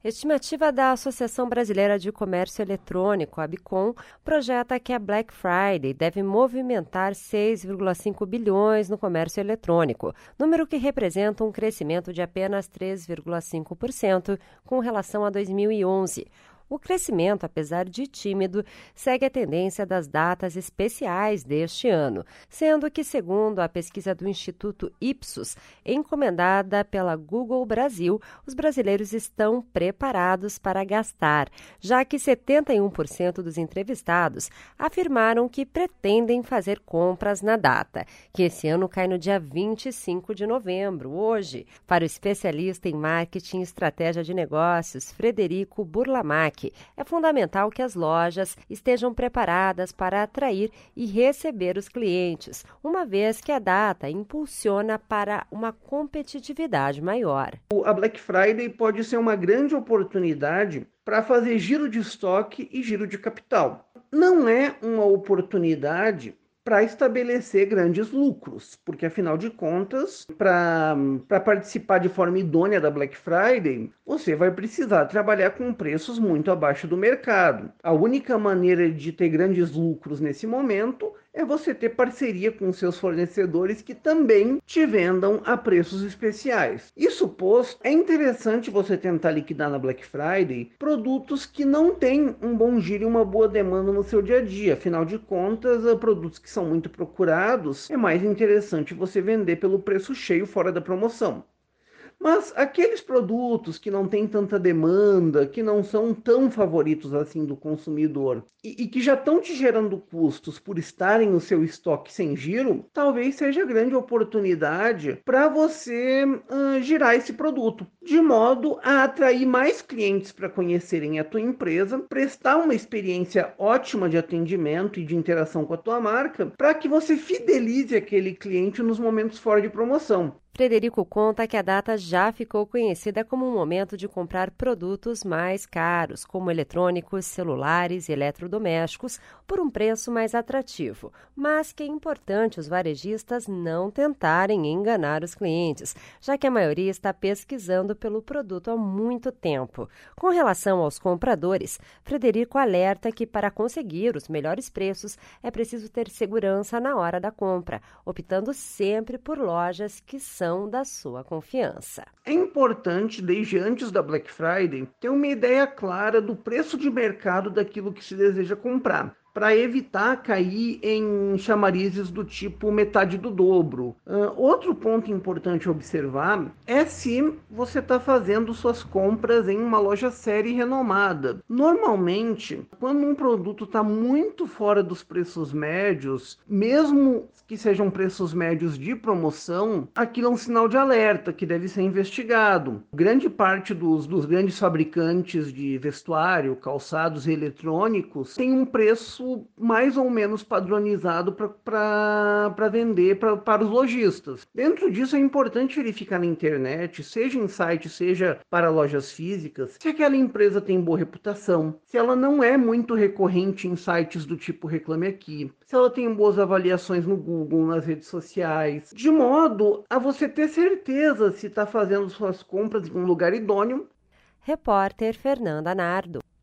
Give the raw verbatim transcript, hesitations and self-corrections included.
Estimativa da Associação Brasileira de Comércio Eletrônico, ABCOM, projeta que a Black Friday deve movimentar seis vírgula cinco bilhões no comércio eletrônico, número que representa um crescimento de apenas três vírgula cinco por cento com relação a dois mil e onze. O crescimento, apesar de tímido, segue a tendência das datas especiais deste ano, sendo que, segundo a pesquisa do Instituto Ipsos, encomendada pela Google Brasil, os brasileiros estão preparados para gastar, já que setenta e um por cento dos entrevistados afirmaram que pretendem fazer compras na data, que esse ano cai no dia vinte e cinco de novembro, hoje. Para o especialista em marketing e estratégia de negócios, Frederico Burlamac, é fundamental que as lojas estejam preparadas para atrair e receber os clientes, uma vez que a data impulsiona para uma competitividade maior. A Black Friday pode ser uma grande oportunidade para fazer giro de estoque e giro de capital. Não é uma oportunidade para estabelecer grandes lucros, porque afinal de contas, para participar de forma idônea da Black Friday, você vai precisar trabalhar com preços muito abaixo do mercado. A única maneira de ter grandes lucros nesse momento é você ter parceria com seus fornecedores que também te vendam a preços especiais. Isso posto, é interessante você tentar liquidar na Black Friday produtos que não têm um bom giro e uma boa demanda no seu dia a dia. Afinal de contas, produtos que são muito procurados, é mais interessante você vender pelo preço cheio fora da promoção. Mas aqueles produtos que não têm tanta demanda, que não são tão favoritos assim do consumidor e, e que já estão te gerando custos por estarem no seu estoque sem giro, talvez seja a grande oportunidade para você uh, girar esse produto, de modo a atrair mais clientes para conhecerem a tua empresa, prestar uma experiência ótima de atendimento e de interação com a tua marca, para que você fidelize aquele cliente nos momentos fora de promoção. Frederico conta que a data já ficou conhecida como um momento de comprar produtos mais caros, como eletrônicos, celulares e eletrodomésticos, por um preço mais atrativo, mas que é importante os varejistas não tentarem enganar os clientes, já que a maioria está pesquisando pelo produto há muito tempo. Com relação aos compradores, Frederico alerta que para conseguir os melhores preços é preciso ter segurança na hora da compra, optando sempre por lojas que são da sua confiança. É importante, desde antes da Black Friday, ter uma ideia clara do preço de mercado daquilo que se deseja comprar, para evitar cair em chamarizes do tipo metade do dobro. Uh, outro ponto importante a observar é se você está fazendo suas compras em uma loja séria e renomada. Normalmente, quando um produto está muito fora dos preços médios, mesmo que sejam preços médios de promoção, aquilo é um sinal de alerta que deve ser investigado. Grande parte dos, dos grandes fabricantes de vestuário, calçados e eletrônicos tem um preço mais ou menos padronizado para vender pra, para os lojistas. Dentro disso é importante verificar na internet, seja em site, seja para lojas físicas, se aquela empresa tem boa reputação, se ela não é muito recorrente em sites do tipo Reclame Aqui, se ela tem boas avaliações no Google, nas redes sociais, de modo a você ter certeza se está fazendo suas compras em um lugar idôneo. Repórter Fernanda Nardo.